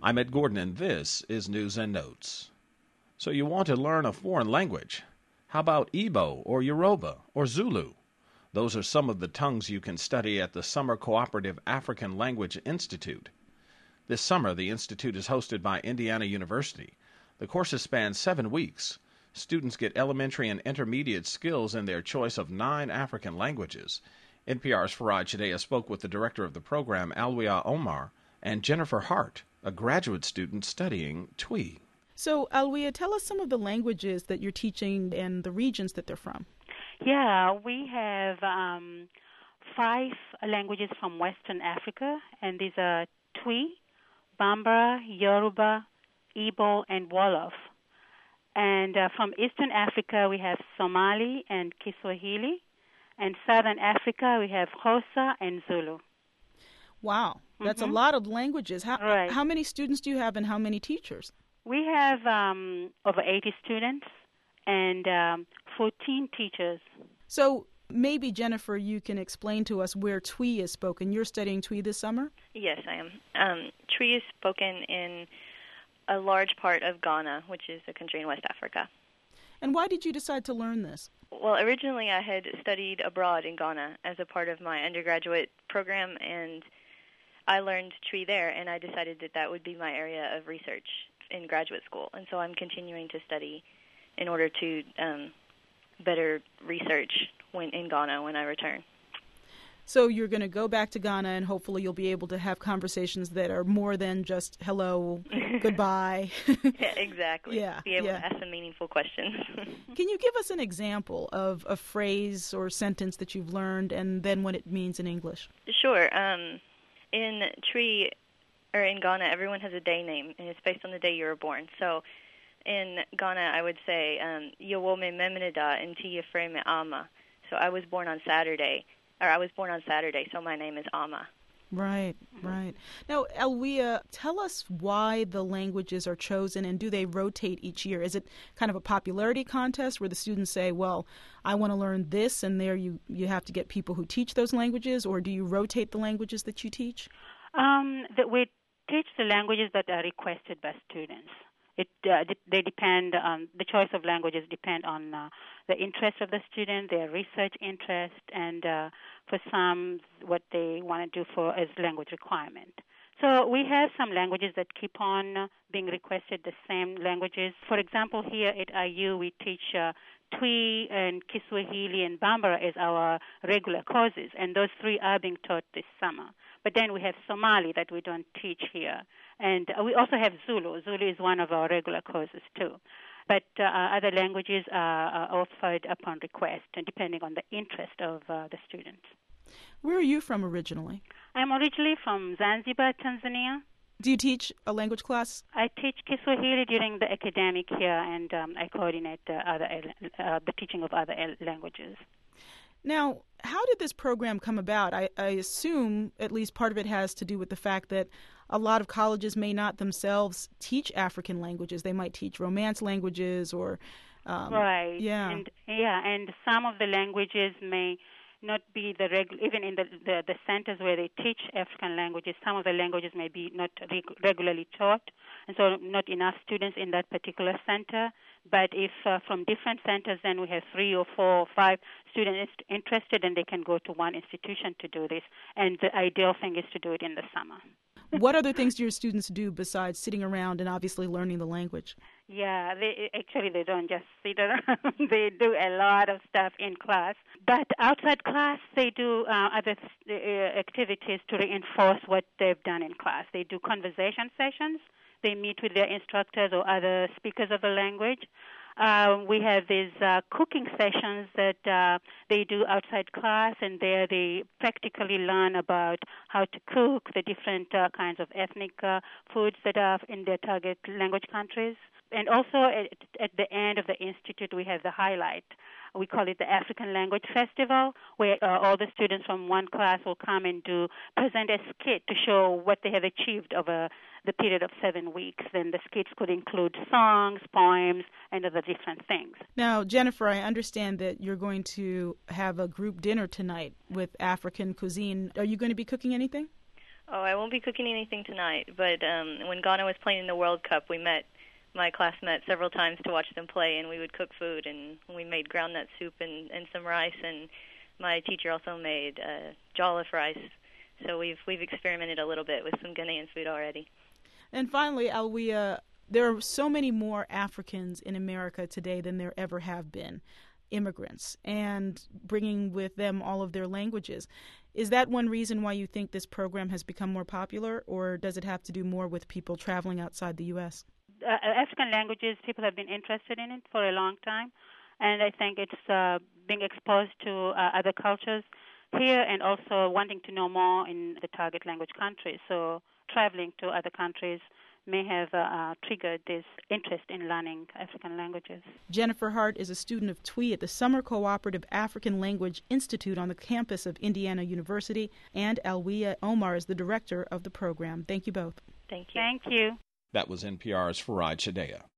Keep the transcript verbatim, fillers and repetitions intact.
I'm Ed Gordon, and this is News and Notes. So you want to learn a foreign language? How about Igbo or Yoruba or Zulu? Those are some of the tongues you can study at the Summer Cooperative African Language Institute. This summer, the Institute is hosted by Indiana University. The courses span seven weeks. Students get elementary and intermediate skills in their choice of nine African languages. N P R's Faraj Shadea spoke with the director of the program, Alwia Omar, and Jennifer Hart, a graduate student studying Twi. So, Alwia, tell us some of the languages that you're teaching and the regions that they're from. Yeah, we have um, five languages from Western Africa, and these are Twi, Bambara, Yoruba, Igbo, and Wolof. And uh, from Eastern Africa, we have Somali and Kiswahili. And Southern Africa, we have Xhosa and Zulu. Wow, that's mm-hmm. a lot of languages. How, right. how many students do you have and how many teachers? We have um, over eighty students and um, fourteen teachers. So maybe, Jennifer, you can explain to us where Twi is spoken. You're studying Twi this summer? Yes, I am. Um, Twi is spoken in a large part of Ghana, which is a country in West Africa. And why did you decide to learn this? Well, originally I had studied abroad in Ghana as a part of my undergraduate program, and I learned Twi there, and I decided that that would be my area of research in graduate school. And so I'm continuing to study in order to um, better research when in Ghana when I return. So you're going to go back to Ghana, and hopefully you'll be able to have conversations that are more than just hello, goodbye. Yeah, exactly. Yeah, be able yeah. to ask some meaningful questions. Can you give us an example of a phrase or sentence that you've learned and then what it means in English? Sure. Um, in Twi, or in Ghana, everyone has a day name, and it's based on the day you were born. So in Ghana, I would say, um, Yawome Memenida Inti Yefreme Ama. So I was born on Saturday. Or I was born on Saturday, so my name is Ama. Right, right. Now, Alwia, tell us why the languages are chosen, and do they rotate each year? Is it kind of a popularity contest where the students say, well, I want to learn this, and there you, you have to get people who teach those languages, or do you rotate the languages that you teach? Um, that we teach the languages that are requested by students. It uh, they depend on the choice of languages depend on uh, the interest of the student, their research interest, and uh, for some what they want to do for as language requirement. So we have some languages that keep on being requested, the same languages. For example, here at I U we teach uh, Twi and Kiswahili and Bambara as our regular courses, and those three are being taught this summer. But then we have Somali that we don't teach here. And we also have Zulu. Zulu is one of our regular courses, too. But uh, other languages are, are offered upon request, depending on the interest of uh, the students. Where are you from originally? I'm originally from Zanzibar, Tanzania. Do you teach a language class? I teach Kiswahili during the academic year, and um, I coordinate the, other, uh, the teaching of other languages. Now, how did this program come about? I, I assume at least part of it has to do with the fact that a lot of colleges may not themselves teach African languages. They might teach Romance languages or... Um, right. Yeah. And, yeah, and some of the languages may not be the reg- even in the, the, the centers where they teach African languages, some of the languages may be not reg- regularly taught, and so not enough students in that particular center. But if uh, from different centers, then we have three or four or five students interested, and they can go to one institution to do this. And the ideal thing is to do it in the summer. What other things do your students do besides sitting around and obviously learning the language? Yeah, they actually they don't just sit around. They do a lot of stuff in class. But outside class, they do uh, other uh, activities to reinforce what they've done in class. They do conversation sessions. They meet with their instructors or other speakers of the language. Uh, we have these uh, cooking sessions that uh, they do outside class, and there they practically learn about how to cook the different uh, kinds of ethnic uh, foods that are in their target language countries. And also at, at the end of the institute, we have the highlight. We call it the African Language Festival, where uh, all the students from one class will come and do present a skit to show what they have achieved over the period of seven weeks. Then the skits could include songs, poems, and other different things. Now, Jennifer, I understand that you're going to have a group dinner tonight with African cuisine. Are you going to be cooking anything? Oh, I won't be cooking anything tonight, but um, when Ghana was playing in the World Cup, we met, my class met several times to watch them play, and we would cook food, and we made groundnut soup and, and some rice, and my teacher also made uh, jollof rice. So we've we've experimented a little bit with some Ghanaian food already. And finally, Alwea, there are so many more Africans in America today than there ever have been, immigrants, and bringing with them all of their languages. Is that one reason why you think this program has become more popular, or does it have to do more with people traveling outside the U S? Uh, African languages, people have been interested in it for a long time, and I think it's uh, being exposed to uh, other cultures here and also wanting to know more in the target language countries. So traveling to other countries may have uh, uh, triggered this interest in learning African languages. Jennifer Hart is a student of T W I at the Summer Cooperative African Language Institute on the campus of Indiana University, and Alwea Omar is the director of the program. Thank you both. Thank you. Thank you. That was N P R's Faraj Shadea.